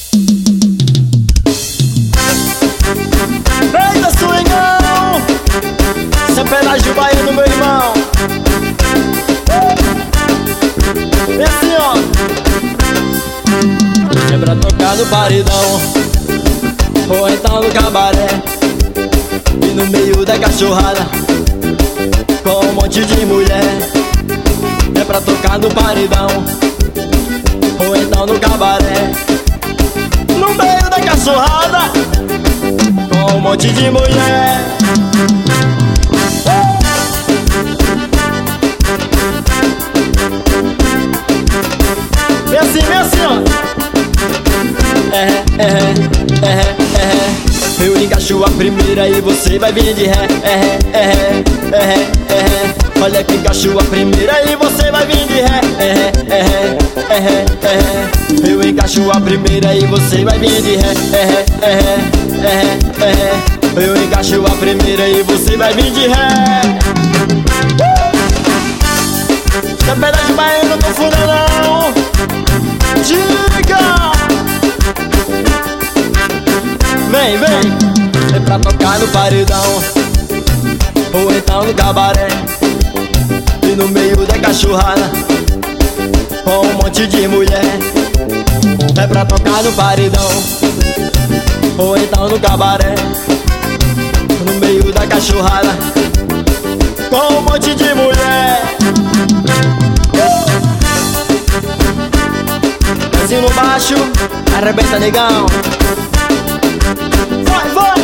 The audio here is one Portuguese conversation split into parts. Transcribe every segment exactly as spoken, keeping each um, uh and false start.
Eita, swingão! Esse é pedaço baiano, meu irmão. E assim, ó, é pra tocar no paredão ou então no cabaré, e no meio da cachorrada com um monte de mulher. É pra tocar no paredão ou então no cabaré, no meio da cachorrada com um monte de mulher. E assim, e assim, ó. É, é, é, é. Eu encaixo a primeira e você vai vir de ré. É, é, é, é. Olha que encaixo a primeira e você vai vir de ré. É, é, é, é. Eu encaixo a primeira e você vai vir de ré. É, é, é, é. Eu encaixo a primeira e você vai vir de ré. Essa pedaço baiano não fura não. Diga! Vem, vem! É pra tocar no paredão ou então no cabaré, e no meio da cachorrada com um monte de mulher. É pra tocar no paredão ou então no cabaré, no meio da cachorrada com um monte de mulher. Pezinho no baixo, arrebenta, negão. Vai, vai!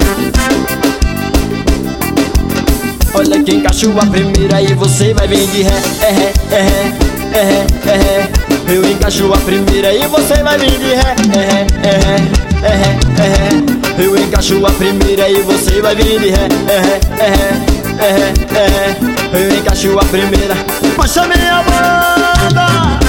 Olha que encaixou a primeira e você vai vir de ré. É, é, é, é, é. Eu encaixo a primeira e você vai vir de ré. É, é, é, é. Eu encaixo a primeira e você vai vir de ré. É, é, é, é. Eu encaixo a primeira. Puxa minha banda!